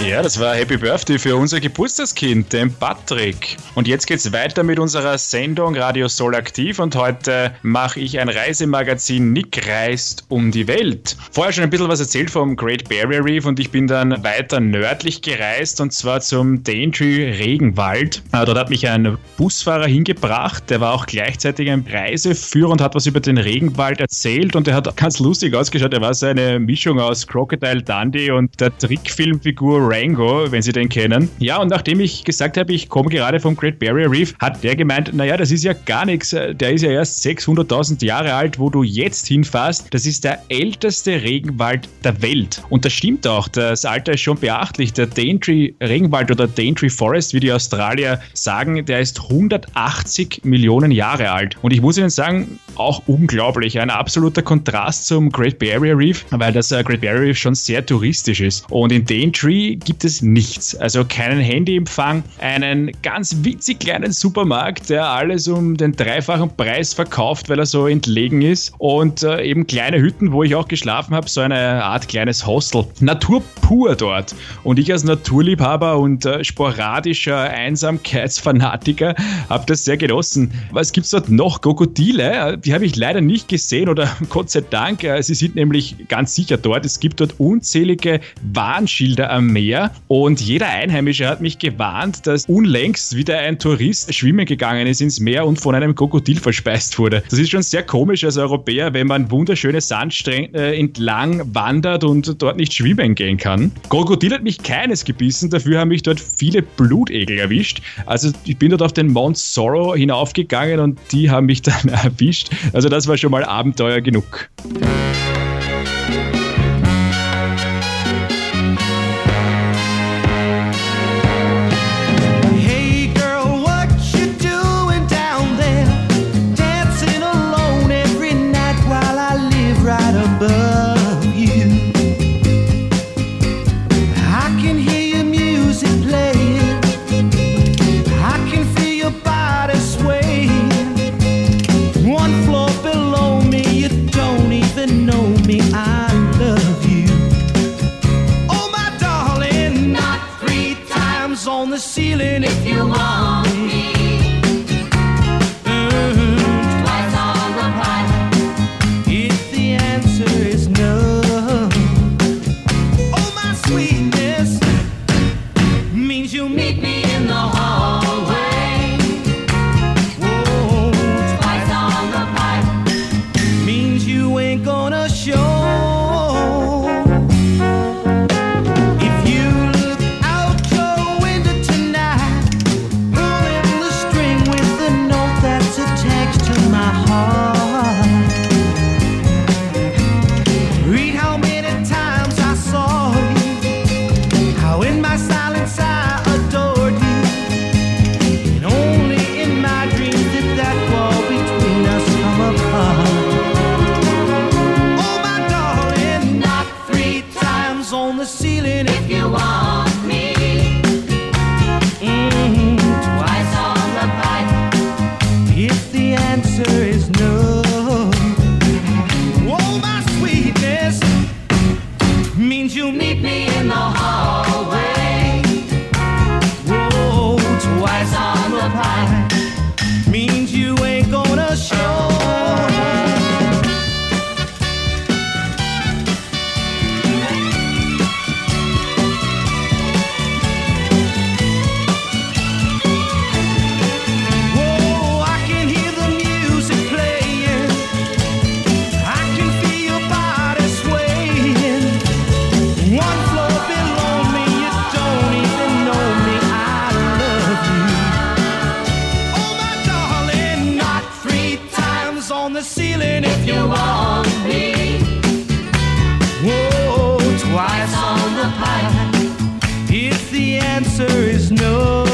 Ja, das war Happy Birthday für unser Geburtstagskind, den Patrick. Und jetzt geht's weiter mit unserer Sendung Radio Soul Aktiv und heute mache ich ein Reisemagazin Nick reist um die Welt. Vorher schon ein bisschen was erzählt vom Great Barrier Reef und ich bin dann weiter nördlich gereist und zwar zum Daintree Regenwald. Dort hat mich ein Busfahrer hingebracht, der war auch gleichzeitig ein Reiseführer und hat was über den Regenwald erzählt und der hat ganz lustig ausgeschaut. Er war so eine Mischung aus Crocodile Dundee und der Trickfilmfigur Rango, wenn Sie den kennen. Ja, und nachdem ich gesagt habe, ich komme gerade vom Great Barrier Reef, hat der gemeint, naja, das ist ja gar nichts. Der ist ja erst 600.000 Jahre alt, wo du jetzt hinfährst. Das ist der älteste Regenwald der Welt. Und das stimmt auch. Das Alter ist schon beachtlich. Der Daintree Regenwald oder Daintree Forest, wie die Australier sagen, der ist 180 Millionen Jahre alt. Und ich muss Ihnen sagen, auch unglaublich. Ein absoluter Kontrast zum Great Barrier Reef, weil das Great Barrier Reef schon sehr touristisch ist. Und in Daintree gibt es nichts. Also keinen Handyempfang, einen ganz winzig kleinen Supermarkt, der alles um den dreifachen Preis verkauft, weil er so entlegen ist. Und eben kleine Hütten, wo ich auch geschlafen habe, so eine Art kleines Hostel. Natur pur dort. Und ich als Naturliebhaber und sporadischer Einsamkeitsfanatiker habe das sehr genossen. Was gibt's dort noch? Krokodile? Die habe ich leider nicht gesehen oder Gott sei Dank. Sie sind nämlich ganz sicher dort. Es gibt dort unzählige Warnschilder am Meer und jeder Einheimische hat mich gewarnt, dass unlängst wieder ein Tourist schwimmen gegangen ist ins Meer und von einem Krokodil verspeist wurde. Das ist schon sehr komisch als Europäer, wenn man wunderschöne Sandstrände entlang wandert und dort nicht schwimmen gehen kann. Krokodil hat mich keines gebissen, dafür haben mich dort viele Blutegel erwischt. Also ich bin dort auf den Mount Sorrow hinaufgegangen und die haben mich dann erwischt. Also das war schon mal Abenteuer genug. On the ceiling if you want me. Twice on the pipe. If the answer is no. Oh, my sweetness means you'll meet me in the hallway. Whoa, twice on the pipe means you ain't gonna show. On the ceiling if you want me. Twice on the pipe. If the answer is no. Oh, my sweetness means you'll meet me in the hallway. Whoa, twice on the pipe means you ain't gonna show. On the ceiling if you want me. Whoa, twice on the pipe. If the answer is no.